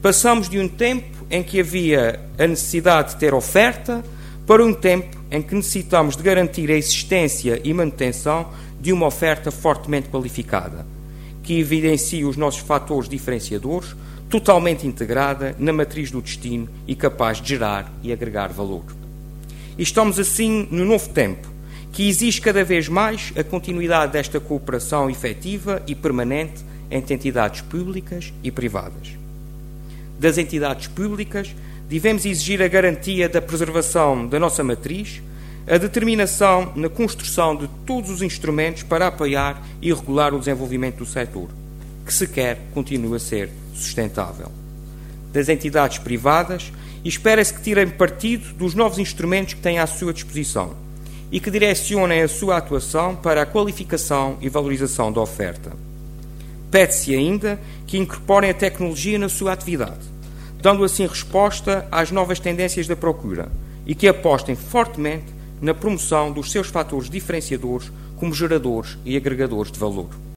Passamos de um tempo em que havia a necessidade de ter oferta para um tempo em que necessitamos de garantir a existência e manutenção de uma oferta fortemente qualificada, que evidencie os nossos fatores diferenciadores, totalmente integrada na matriz do destino e capaz de gerar e agregar valor. E estamos assim no novo tempo, que exige cada vez mais a continuidade desta cooperação efetiva e permanente entre entidades públicas e privadas. Das entidades públicas, devemos exigir a garantia da preservação da nossa matriz, a determinação na construção de todos os instrumentos para apoiar e regular o desenvolvimento do setor, que se quer continue a ser sustentável. Das entidades privadas, espera-se que tirem partido dos novos instrumentos que têm à sua disposição e que direcionem a sua atuação para a qualificação e valorização da oferta. Pede-se ainda que incorporem a tecnologia na sua atividade, dando assim resposta às novas tendências da procura e que apostem fortemente na promoção dos seus fatores diferenciadores como geradores e agregadores de valor.